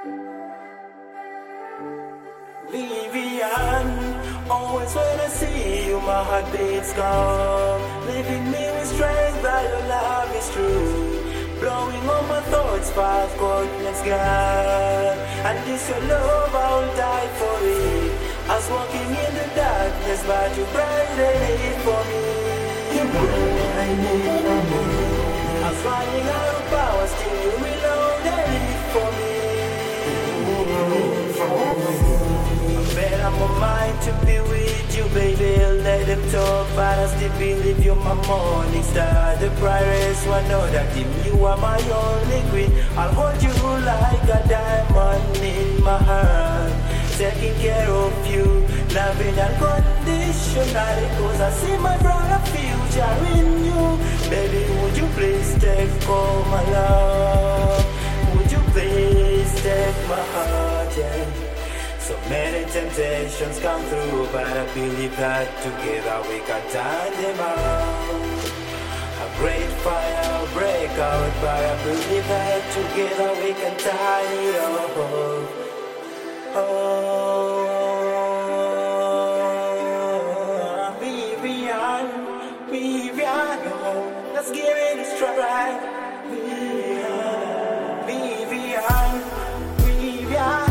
Vivian, always when I see you, my heart beats calm. Leaving me with strength that your love is true. Blowing all my thoughts past continent sky. And this your love, I'll die for it. I was walking in the darkness, but you brightened it for me. You brightened it for me. I was running out of power, still you reloaded it for me. I bet I'm on mind to be with you, baby. Let them talk, but I still believe you're my morning star. The brightest one, know that you are my only queen. I'll hold you like a diamond in my heart, taking care of you, loving unconditionally. Cause I see my brighter future in you. Baby, would you please take all my love? Would you please take my heart, yeah. So many temptations come through, but I believe that together we can turn them out. A great fire will break out, but I believe that together we can turn it out. Oh, Vivian, Vivian, oh, let's give it a try. Vivian, Vivian, Vivian.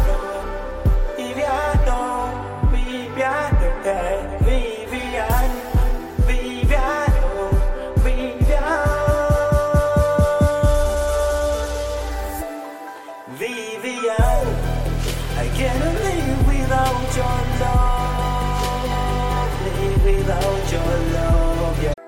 Vivian, Vivian, oh, Vivian, Vivian, I cannot live without your love, live without your love, yeah.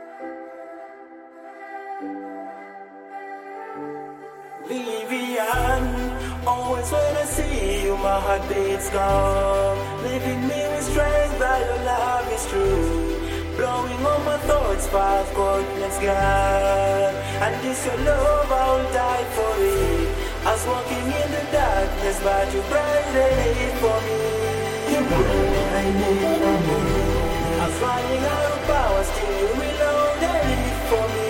Vivian, always when I see you, my heart beats calm. Leaving me with strength that your love is true. Blowing all my thoughts past continent sky. And this your love, I'll die for it. I was walking in the darkness, but you brightened it for me. You brightened it for me. I was running out of power, still you reloaded it for me.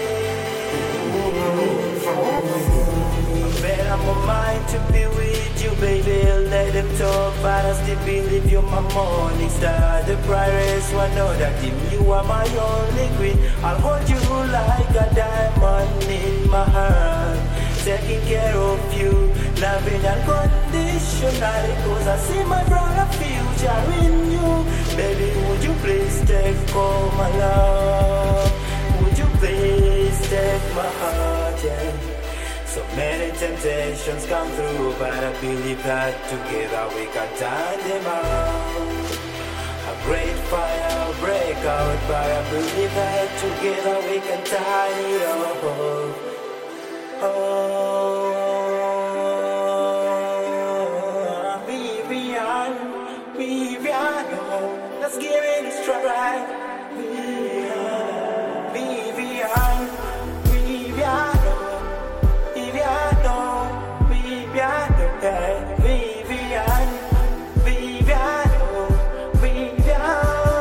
I bet I'm on mind to be with you, baby. Let them talk, but I still believe you're my morning star. The brightest one, know that you are my only queen. I'll hold you like a diamond in my heart, taking care of you, loving unconditionally. Cause I see my brighter future in you. Baby, would you please take all my love? Would you please take my heart, yeah. So many temptations come through, but I believe that together we can turn them out. A great fire will break out, but I believe that together we can turn it out. Oh, Vivian, Vivian, oh, let's give it a try. Vivian, Vivian, Vivian. Vivian, Vivian, oh, Vivian,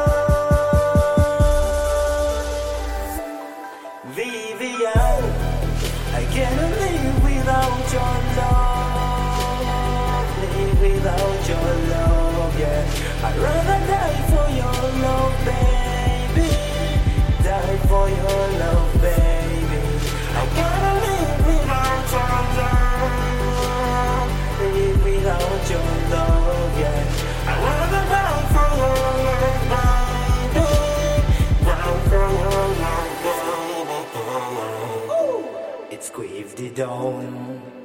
Vivian, I cannot live without your love, live without your love, yeah. I'd rather die for your love, baby, die for your love, baby. I cannot live without your love. Without your love, yeah. I wanna die for your love, baby. Die for your love, baby. It's Queeve the Dawn.